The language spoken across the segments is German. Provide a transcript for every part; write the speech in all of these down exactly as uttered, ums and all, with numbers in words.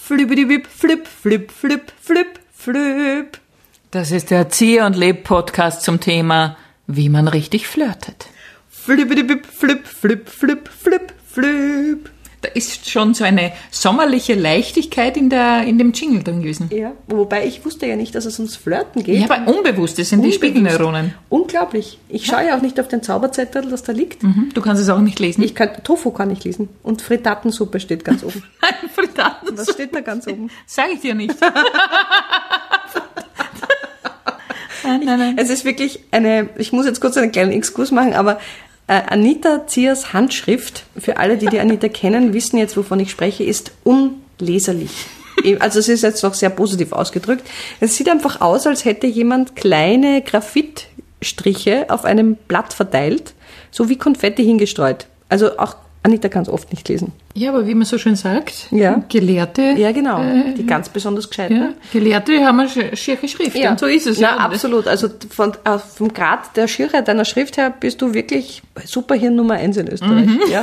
Flübidibib, flip, flip, flip, flip, flip. Das ist der Erzieher und Leb Podcast zum Thema, wie man richtig flirtet. Flübidibib, flip, flip, flip, flip, flip. Da ist schon so eine sommerliche Leichtigkeit in, der, in dem Jingle drin gewesen. Ja, wobei ich wusste ja nicht, dass es ums Flirten geht. Ja, aber unbewusst, das sind unbewusst. Die Spiegelneuronen. Unglaublich. Ich schaue ja auch nicht auf den Zauberzettel, das da liegt. Mhm. Du kannst es auch nicht lesen. Ich kann, Tofu kann ich lesen. Und Frittatensuppe steht ganz oben. Nein, Frittatensuppe. Was steht da ganz oben? Sag ich dir nicht. Nein, nein, nein. Es ist wirklich eine, ich muss jetzt kurz einen kleinen Exkurs machen, aber äh, Anita Ziers Handschrift, für alle, die die Anita kennen, wissen jetzt, wovon ich spreche, ist unleserlich. Also es ist jetzt noch sehr positiv ausgedrückt. Es sieht einfach aus, als hätte jemand kleine Graphitstriche auf einem Blatt verteilt, so wie Konfetti hingestreut. Also auch Anita kann es oft nicht lesen. Ja, aber wie man so schön sagt, ja. Gelehrte... Ja, genau, äh, die ganz besonders gescheiten. Ja, Gelehrte haben eine schiere Schrift, ja. Und so ist es. Ja, ja. absolut. Also von, äh, vom Grad der Schirre deiner Schrift her bist du wirklich Superhirn Nummer eins in Österreich. Mhm. Ja.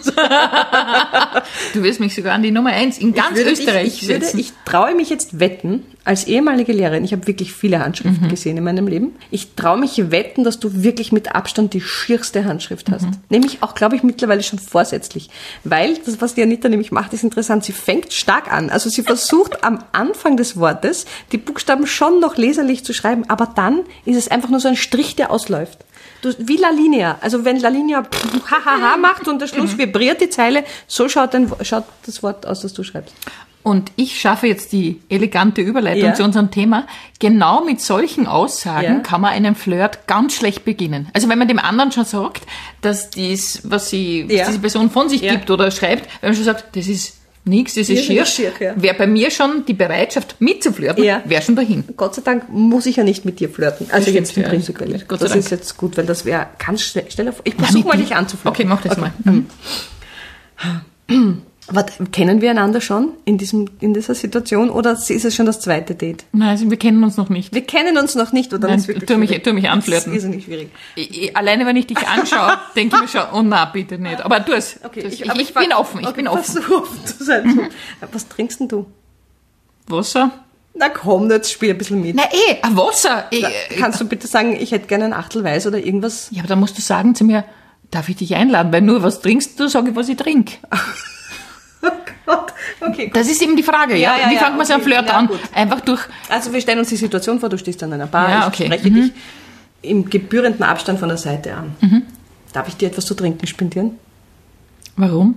Du wirst mich sogar an die Nummer eins in ganz ich würde, Österreich ich, ich, würde, setzen. Ich traue mich jetzt wetten, als ehemalige Lehrerin, ich habe wirklich viele Handschriften mhm. gesehen in meinem Leben, ich traue mich wetten, dass du wirklich mit Abstand die schierste Handschrift hast. Mhm. Nämlich auch, glaube ich, mittlerweile schon vorsätzlich. Weil, das, was die Anita nämlich macht, ist interessant. Sie fängt stark an. Also sie versucht am Anfang des Wortes, die Buchstaben schon noch leserlich zu schreiben, aber dann ist es einfach nur so ein Strich, der ausläuft. Du, wie La Linea. Also wenn La Linea hahaha macht und der Schluss vibriert die Zeile, so schaut, ein, schaut das Wort aus, das du schreibst. Und ich schaffe jetzt die elegante Überleitung ja. zu unserem Thema. Genau mit solchen Aussagen ja. kann man einen Flirt ganz schlecht beginnen. Also wenn man dem anderen schon sagt, dass dies, was, sie, was ja. diese Person von sich ja. gibt oder schreibt, wenn man schon sagt, das ist nichts, das ist schier, schier ja. wäre bei mir schon die Bereitschaft mitzuflirten, ja. wäre schon dahin. Gott sei Dank muss ich ja nicht mit dir flirten. Also das jetzt stimmt, prinzipiell. Ja. Das Dank. Ist jetzt gut, weil das wäre ganz schnell. Stell dir vor, ich versuche mal dich anzuflirten. Okay, mach das okay. mal. Mhm. Aber kennen wir einander schon in diesem, in dieser Situation oder ist es schon das zweite Date? Nein, also wir kennen uns noch nicht. Wir kennen uns noch nicht, oder? Nein, ist wirklich tu mich, tu mich anflirten. Das ist irrsinnig schwierig. Ich, ich, alleine, wenn ich dich anschaue, denke ich mir schon, oh na, bitte nicht. Aber tu es. Okay, das, ich, ich, aber ich, ich bin offen, ich okay, bin offen. Versuch offen zu sein. Mhm. Was trinkst denn du? Wasser. Na komm, jetzt spiel ein bisschen mit. Na eh, ein Wasser. Ich, Na, kannst du bitte sagen, ich hätte gerne ein Achtel Weiß oder irgendwas? Ja, aber dann musst du sagen zu mir, darf ich dich einladen? Weil nur was trinkst du, sage ich, was ich trinke. Oh Gott, okay. Gut. Das ist eben die Frage, ja. ja, ja Wie ja, fängt man okay. so einen Flirt ja, an? Gut. Einfach durch... Also wir stellen uns die Situation vor, du stehst an einer Bar, ja, ich okay. spreche mhm. dich im gebührenden Abstand von der Seite an. Mhm. Darf ich dir etwas zu trinken spendieren? Warum?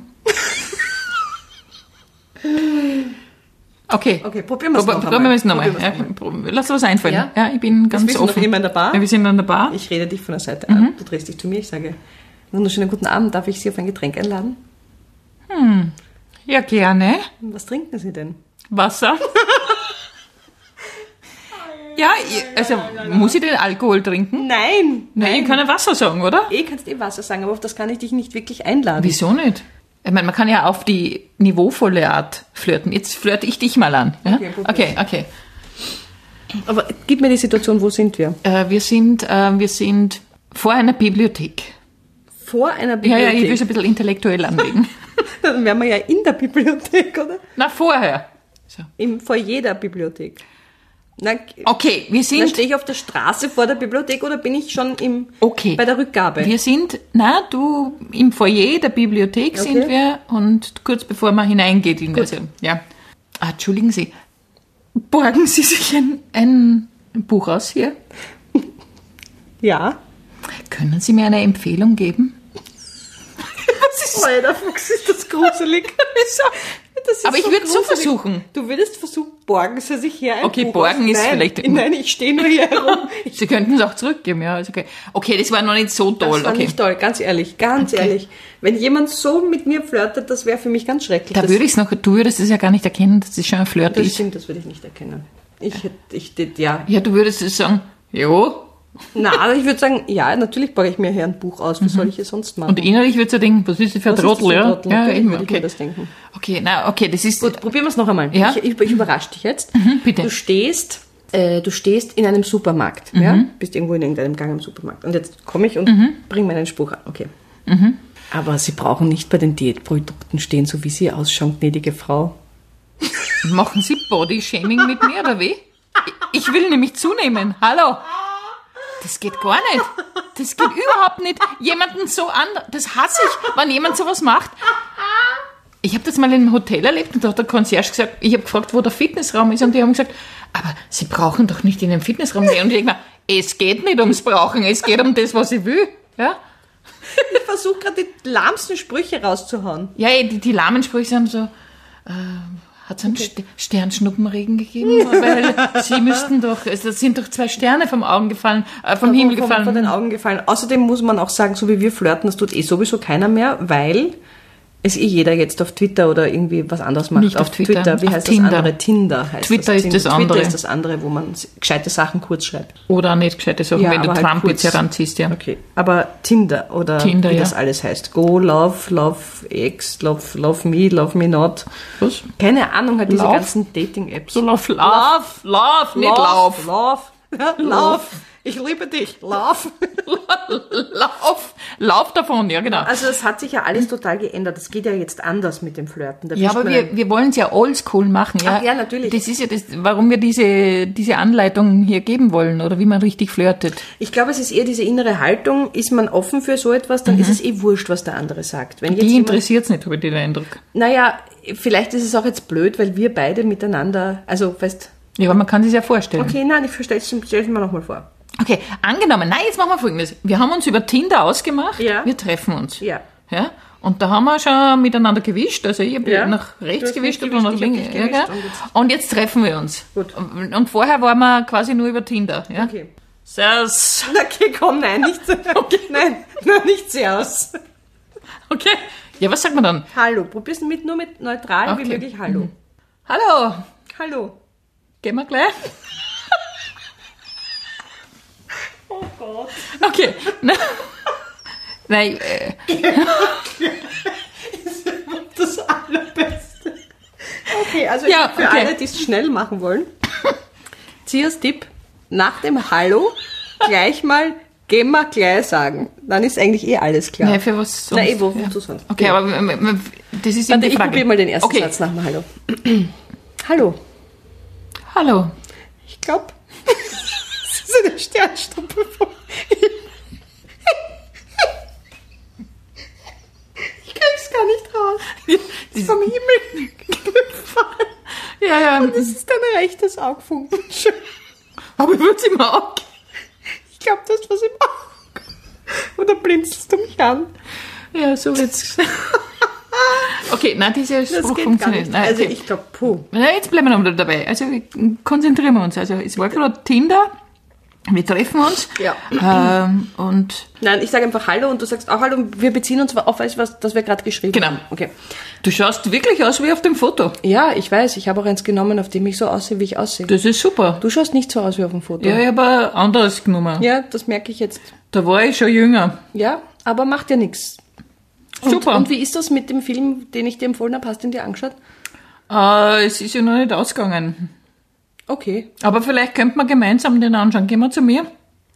Okay. Okay, probieren wir es Prob- noch probieren wir es nochmal. nochmal. Ja, lass was einfallen. Ja? ja, ich bin ganz wir offen. sind noch immer in der Bar. Ja, wir sind an der Bar. Ich rede dich von der Seite mhm. an. Du drehst dich zu mir, ich sage, wunderschönen guten Abend, darf ich Sie auf ein Getränk einladen? Hm. Ja, gerne. Was trinken Sie denn? Wasser. Ja, ich, also muss ich den Alkohol trinken? Nein. Nein, ich kann ja Wasser sagen, oder? Eh kannst eh Wasser sagen, aber auf das kann ich dich nicht wirklich einladen. Wieso nicht? Ich meine, man kann ja auf die niveauvolle Art flirten. Jetzt flirte ich dich mal an. Ja? Okay, okay, okay. Aber gib mir die Situation, wo sind wir? Äh, wir sind, äh, wir sind vor einer Bibliothek. Vor einer Ja, Bibliothek? ja, ich will es ein bisschen intellektuell anlegen. Dann wären wir ja in der Bibliothek, oder? Na, vorher. So. Im Foyer der Bibliothek. Na, Okay, wir na, sind... stehe ich auf der Straße vor der Bibliothek oder bin ich schon im, Okay. bei der Rückgabe? Wir sind, na, du, im Foyer der Bibliothek Okay. sind wir und kurz bevor man hineingeht in das, ja. Ah, entschuldigen Sie, borgen Sie sich ein, ein Buch aus hier? Ja. Können Sie mir eine Empfehlung geben? Was ist oh, der Fuchs, ist das gruselig. Das ist Aber ich so würde es so gruselig. versuchen. Du würdest versuchen, borgen Sie sich her ein Okay, Buch borgen aus. ist Nein, vielleicht- Nein, ich stehe nur hier herum. Sie könnten es auch zurückgeben, ja. Ist okay. Okay, das war noch nicht so toll. Das war okay. nicht toll, ganz ehrlich, ganz Okay. ehrlich. Wenn jemand so mit mir flirtet, das wäre für mich ganz schrecklich. Da das, würde ich es noch, du würdest es ja gar nicht erkennen, dass das schon ein Flirt das ist. stimmt, das würde ich nicht erkennen. Ich hätte, ich, hätte- ja. Ja, du würdest es sagen, jo. Na, aber ich würde sagen, ja, natürlich borge ich mir hier ein Buch aus. Was soll ich hier sonst machen? Und innerlich würdest du denken, was ist das für ein Was ist das Trottel, für ein ja? Trottel? Ja, Natürlich eben, würde ich mir okay. das denken. Okay, na, okay, das ist... Gut, probieren wir es noch einmal. Ja? Ich, ich, ich überrasche dich jetzt. Mhm, bitte. Du stehst, äh, du stehst in einem Supermarkt. Mhm. Ja? Bist irgendwo in irgendeinem Gang im Supermarkt. Und jetzt komme ich und Mhm. bringe meinen Spruch an. Okay. Mhm. Aber Sie brauchen nicht bei den Diätprodukten stehen, so wie Sie ausschauen, gnädige Frau. Machen Sie Body-Shaming mit mir, oder wie? Ich will nämlich zunehmen. Hallo? Das geht gar nicht. Das geht überhaupt nicht. Jemanden so an, das hasse ich, wenn jemand sowas macht. Ich habe das mal in einem Hotel erlebt und da hat der Concierge gesagt, ich habe gefragt, wo der Fitnessraum ist und die haben gesagt, aber Sie brauchen doch nicht in den Fitnessraum gehen. Und ich denke mir, es geht nicht ums Brauchen, es geht um das, was ich will. Ja? Ich versuche gerade die lahmsten Sprüche rauszuhauen. Ja, die, die lahmen Sprüche sind so, äh, hat es einen okay. Sternschnuppenregen gegeben? Weil Sie müssten doch, es sind doch zwei Sterne vom Augen gefallen, äh, vom ja, Himmel von, gefallen. Von den Augen gefallen. Außerdem muss man auch sagen, so wie wir flirten, das tut eh sowieso keiner mehr, weil es eh jeder jetzt auf Twitter oder irgendwie was anderes macht. Nicht auf, auf Twitter. Twitter. Wie auf heißt Tinder. das andere? Tinder heißt Twitter das. ist das andere. Twitter ist das andere, wo man gescheite Sachen kurz schreibt. Oder nicht gescheite Sachen, ja, wenn du Trump halt jetzt heranziehst, ja. Okay, aber Tinder oder Tinder, wie ja. das alles heißt. Go, Love, Love X, Love, Love Me, Love Me Not. Was? Keine Ahnung, halt diese Love? ganzen Dating-Apps. So Love, Love, Love, Love nicht Love. Love, Love. Love. Ich liebe dich. Lauf. Lauf. Lauf davon, ja genau. Also es hat sich ja alles total geändert. Das geht ja jetzt anders mit dem Flirten. Da ja, aber wir, wir wollen es ja oldschool machen. Ja? Ach ja, natürlich. Das ist ja das, warum wir diese, diese Anleitung hier geben wollen oder wie man richtig flirtet. Ich glaube, es ist eher diese innere Haltung. Ist man offen für so etwas, dann mhm. ist es eh wurscht, was der andere sagt. Wenn Die interessiert es nicht, habe ich den Eindruck. Naja, vielleicht ist es auch jetzt blöd, weil wir beide miteinander, also weißt. Ja, aber man kann sich ja vorstellen. Okay, nein, ich stelle es mir nochmal vor. Okay, angenommen, nein, jetzt machen wir Folgendes. Wir haben uns über Tinder ausgemacht, ja. wir treffen uns. Ja. Ja. Und da haben wir schon miteinander gewischt, also ich habe ja. nach rechts gewischt und nach links. Ja, ja. Und, jetzt und jetzt treffen wir uns. Gut. Und, und vorher waren wir quasi nur über Tinder. Ja? Okay. Servus. Okay, komm, nein, nicht so. Okay. Nein, nein, nicht Servus. Okay. Ja, was sagt man dann? Hallo. Probier's mit, nur mit neutral okay. wie möglich Hallo. Mhm. Hallo. Hallo. Gehen wir gleich? Oh Gott. Okay. Nein. Äh. Das Allerbeste. Okay, also ja, für okay. alle, die es schnell machen wollen, Zias Tipp, nach dem Hallo gleich mal gehen wir gleich sagen. Dann ist eigentlich eh alles klar. Nein, für was sonst? Nein, eh, wo, ja. wozu sonst? Okay, ja. aber das ist Warte, die Frage. Ich probiere mal den ersten okay. Satz nach dem Hallo. Hallo. Hallo. Ich glaube, das ist eine Sternschnuppe. Ich krieg's gar nicht raus. Das ist vom Himmel gefallen. Ja, ja. Und es ist dein rechtes Augfunken. Aber ich würde es im Auge. Ich glaube, das ist was im Auge. Oder blinzelst du mich an? Ja, so wird's. Okay, nein, dieser Spruch funktioniert. Nein, also okay. ich glaube, puh. Na, jetzt bleiben wir noch dabei. Also konzentrieren wir uns. Also es war gerade Tinder. Wir treffen uns. Ja. Ähm, und Nein, ich sage einfach Hallo und du sagst auch Hallo. Wir beziehen uns auf alles, was das wir gerade geschrieben genau. haben. Okay. Du schaust wirklich aus wie auf dem Foto. Ja, ich weiß. Ich habe auch eins genommen, auf dem ich so aussehe, wie ich aussehe. Das ist super. Du schaust nicht so aus wie auf dem Foto. Ja, ich habe ein anderes genommen. Ja, das merke ich jetzt. Da war ich schon jünger. Ja, aber macht ja nichts. Super. Und wie ist das mit dem Film, den ich dir empfohlen habe? Hast du ihn dir angeschaut? Äh, es ist ja noch nicht ausgegangen. Okay. Aber vielleicht könnten wir gemeinsam den anschauen. Gehen wir zu mir?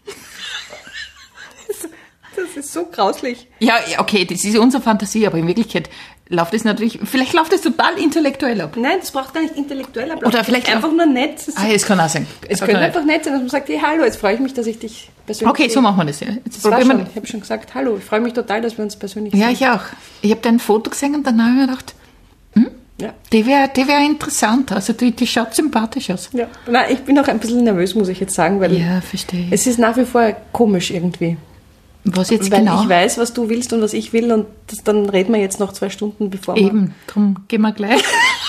Das ist so grauslich. Ja, okay, das ist unsere Fantasie, aber in Wirklichkeit läuft es natürlich, vielleicht läuft es total intellektuell ab. Nein, das braucht gar nicht intellektuell ab. Oder vielleicht einfach nur nett. Ah, es kann auch sein. Es könnte einfach nett sein, dass man sagt, hey, hallo, jetzt freue ich mich, dass ich dich persönlich Okay, sehe. so machen wir das. Ja. Jetzt Das war probieren schon. Ich habe schon gesagt, hallo, ich freue mich total, dass wir uns persönlich Ja, sehen. ich auch. Ich habe dein Foto gesehen und dann habe ich mir gedacht, hm, Ja. die wäre die wär interessant. Also die, die schaut sympathisch aus. Ja. Nein, ich bin auch ein bisschen nervös, muss ich jetzt sagen, weil Ja, verstehe. es ist nach wie vor komisch irgendwie. Was jetzt Weil genau? ich weiß, was du willst und was ich will und das, dann reden wir jetzt noch zwei Stunden, bevor wir... Eben, drum gehen wir gleich.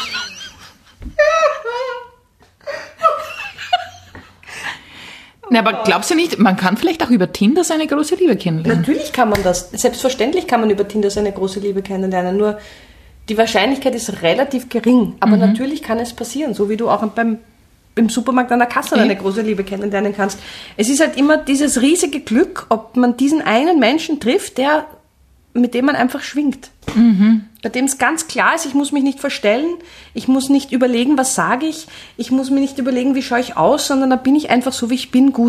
Na, aber glaubst du nicht, man kann vielleicht auch über Tinder seine große Liebe kennenlernen? Natürlich kann man das. Selbstverständlich kann man über Tinder seine große Liebe kennenlernen. Nur die Wahrscheinlichkeit ist relativ gering. Aber mhm. natürlich kann es passieren. So wie du auch beim, im Supermarkt an der Kasse ja. deine große Liebe kennenlernen kannst. Es ist halt immer dieses riesige Glück, ob man diesen einen Menschen trifft, der, mit dem man einfach schwingt. Mhm. Bei dem es ganz klar ist, ich muss mich nicht verstellen, ich muss nicht überlegen, was sage ich, ich muss mir nicht überlegen, wie schaue ich aus, sondern da bin ich einfach so, wie ich bin, gut.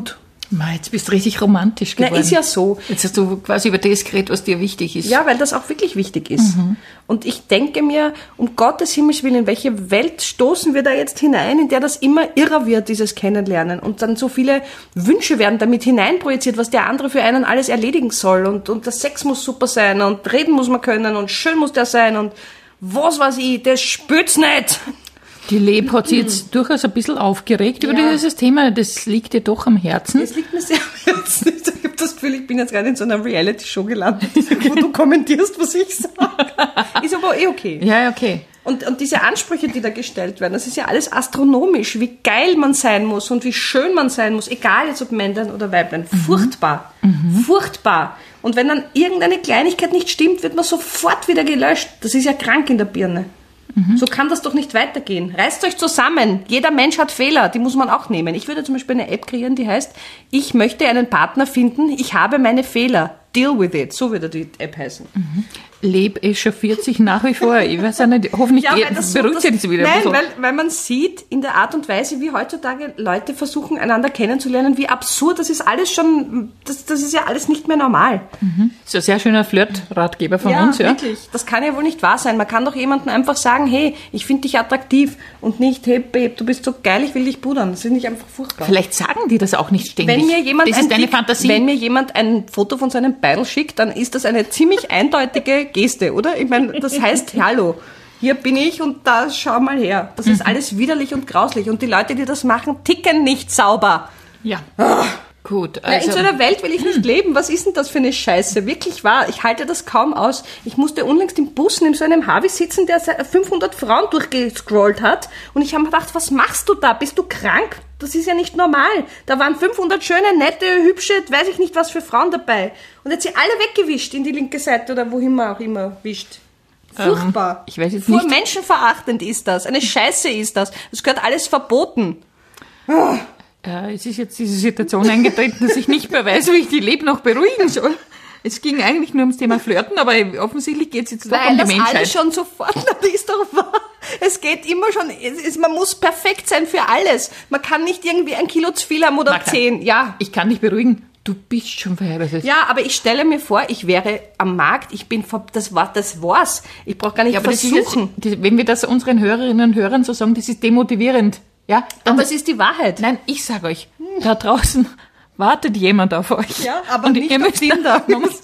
Ma, jetzt bist du richtig romantisch geworden. Na, ist ja so. Jetzt hast du quasi über das geredet, was dir wichtig ist. Ja, weil das auch wirklich wichtig ist. Mhm. Und ich denke mir, um Gottes Himmels Willen, in welche Welt stoßen wir da jetzt hinein, in der das immer irrer wird, dieses Kennenlernen. Und dann so viele Wünsche werden damit hineinprojiziert, was der andere für einen alles erledigen soll. Und, und der Sex muss super sein und reden muss man können und schön muss der sein und was weiß ich, das spürt's nicht. Die Leb hat sich jetzt mhm. durchaus ein bisschen aufgeregt ja. über dieses Thema. Das liegt dir doch am Herzen. Das liegt mir sehr am Herzen. Ich habe das Gefühl, ich bin jetzt gerade in so einer Reality-Show gelandet, wo du kommentierst, was ich sage. Ist aber eh okay. Ja, okay. Und, und diese Ansprüche, die da gestellt werden, das ist ja alles astronomisch, wie geil man sein muss und wie schön man sein muss, egal jetzt ob Männlein oder Weiblein. Mhm. Furchtbar. Mhm. Furchtbar. Und wenn dann irgendeine Kleinigkeit nicht stimmt, wird man sofort wieder gelöscht. Das ist ja krank in der Birne. Mhm. So kann das doch nicht weitergehen. Reißt euch zusammen. Jeder Mensch hat Fehler, die muss man auch nehmen. Ich würde zum Beispiel eine App kreieren, die heißt, ich möchte einen Partner finden, ich habe meine Fehler. Deal with it. So würde die App heißen. Mhm. Leb echauffiert sich nach wie vor. Ich weiß auch nicht, hoffentlich ja, das beruhigt sich das wieder. Nein, weil, weil man sieht in der Art und Weise, wie heutzutage Leute versuchen, einander kennenzulernen, wie absurd, das ist alles schon, das, das ist ja alles nicht mehr normal. Mhm. Das ist ein sehr schöner Flirt-Ratgeber von ja, uns. Ja, wirklich. Das kann ja wohl nicht wahr sein. Man kann doch jemandem einfach sagen, hey, ich finde dich attraktiv und nicht, hey, Babe, du bist so geil, ich will dich pudern. Das ist nicht einfach furchtbar. Vielleicht sagen die das auch nicht ständig. Wenn mir jemand, das ist deine Fantasie. Wenn mir jemand ein Foto von seinem Beidel schickt, dann ist das eine ziemlich eindeutige Geste, oder? Ich meine, das heißt, hallo, hier bin ich und da schau mal her. Das ist alles widerlich und grauslich. Und die Leute, die das machen, ticken nicht sauber. Ja. Oh. Gut. Also. Ja, in so einer Welt will ich nicht leben. Was ist denn das für eine Scheiße? Wirklich wahr. Ich halte das kaum aus. Ich musste unlängst im Bus in so einem Harvey sitzen, der fünfhundert Frauen durchgescrollt hat. Und ich habe mir gedacht, was machst du da? Bist du krank? Das ist ja nicht normal. Da waren fünfhundert schöne, nette, hübsche, weiß ich nicht was für Frauen dabei. Und jetzt sie alle weggewischt in die linke Seite oder wohin man auch immer wischt. Furchtbar. Ähm, ich weiß jetzt nicht. Menschenverachtend ist das. Eine Scheiße ist das. Das gehört alles verboten. Oh. Äh, es ist jetzt diese Situation eingetreten, dass ich nicht mehr weiß, wie ich die Leb noch beruhigen soll. Es ging eigentlich nur ums Thema Flirten, aber offensichtlich geht es jetzt doch um die Menschheit. Weil das alle schon sofort, das ist doch wahr. Es geht immer schon, es ist, man muss perfekt sein für alles. Man kann nicht irgendwie ein Kilo zu viel haben oder Magda, zehn. Ja. Ich kann dich beruhigen. Du bist schon verheiratet. Ja, aber ich stelle mir vor, ich wäre am Markt, ich bin, das war, das war's. Ich brauche gar nicht ja, versuchen. Das ist jetzt, wenn wir das unseren Hörerinnen und Hörern so sagen, das ist demotivierend. Ja, aber es ist die Wahrheit. Nein, ich sage euch, da draußen wartet jemand auf euch. Ja, aber und nicht auf Tinder. Man muss,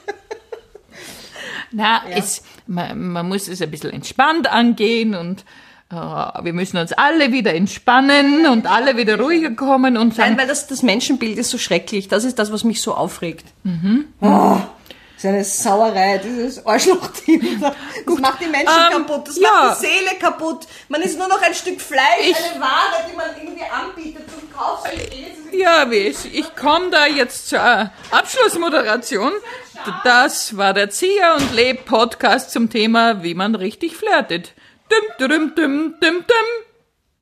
na, ja. es, man, man muss es ein bisschen entspannt angehen und uh, wir müssen uns alle wieder entspannen und alle wieder ruhiger kommen und sagen. Nein, weil das, das Menschenbild ist so schrecklich. Das ist das, was mich so aufregt. Mhm. Oh. Das ist eine Sauerei, dieses Arschloch-Team. Das Gut. macht die Menschen ähm, kaputt, das ja. macht die Seele kaputt. Man ist nur noch ein Stück Fleisch, ich, eine Ware, die man irgendwie anbietet zum Kauf. Ja, ich, ich komme da jetzt zur Abschlussmoderation. Das war der Zieher und Leb Podcast zum Thema, wie man richtig flirtet. Dum, dum, dum, dum, dum.